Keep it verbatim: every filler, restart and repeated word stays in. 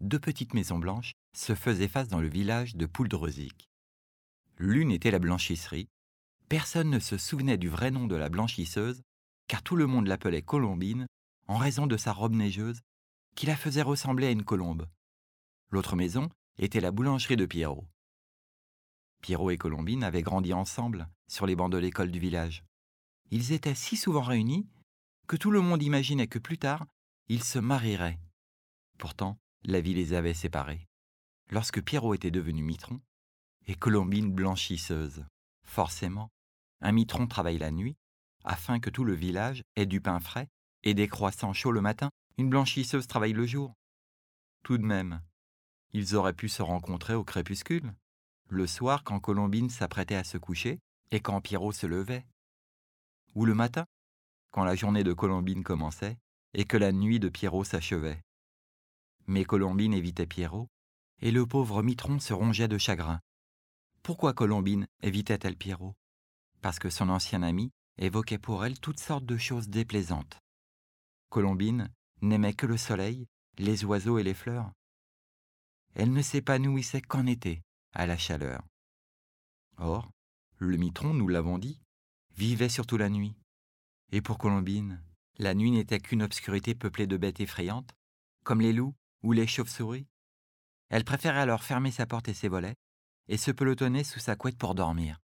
deux petites maisons blanches se faisaient face dans le village de Pouldreuzic. L'une était la blanchisserie. Personne ne se souvenait du vrai nom de la blanchisseuse, car tout le monde l'appelait Colombine en raison de sa robe neigeuse qui la faisait ressembler à une colombe. L'autre maison était la boulangerie de Pierrot. Pierrot et Colombine avaient grandi ensemble sur les bancs de l'école du village. Ils étaient si souvent réunis que tout le monde imaginait que plus tard, ils se marieraient. Pourtant, la vie les avait séparés. Lorsque Pierrot était devenu mitron et Colombine blanchisseuse. Forcément, un mitron travaille la nuit afin que tout le village ait du pain frais et des croissants chauds le matin. Une blanchisseuse travaille le jour. Tout de même, ils auraient pu se rencontrer au crépuscule, le soir quand Colombine s'apprêtait à se coucher et quand Pierrot se levait. Ou le matin, quand la journée de Colombine commençait et que la nuit de Pierrot s'achevait. Mais Colombine évitait Pierrot et le pauvre mitron se rongeait de chagrin. Pourquoi Colombine évitait-elle Pierrot ? Parce que son ancien ami évoquait pour elle toutes sortes de choses déplaisantes. Colombine n'aimait que le soleil, les oiseaux et les fleurs. Elle ne s'épanouissait qu'en été, à la chaleur. Or, le mitron, nous l'avons dit, vivait surtout la nuit. Et pour Colombine, la nuit n'était qu'une obscurité peuplée de bêtes effrayantes, comme les loups ou les chauves-souris. Elle préférait alors fermer sa porte et ses volets et se pelotonner sous sa couette pour dormir.